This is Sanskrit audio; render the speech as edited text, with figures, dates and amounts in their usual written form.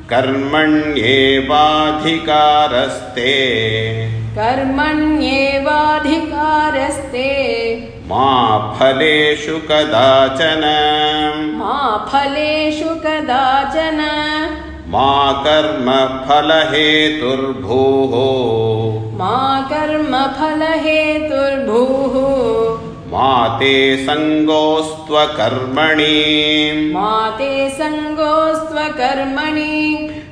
कर्मण्येवाधिकारस्ते कर्मण्येवाधिकारस्ते मा फलेषु कदाचन मा फलेषु कदाचन मा कर्मफलहेतुर्भूः मा कर्मफलहेतुर्भूः मा ते सङ्गोऽस्त्वकर्मणि मा ते सङ्गोऽस्त्वकर्मणि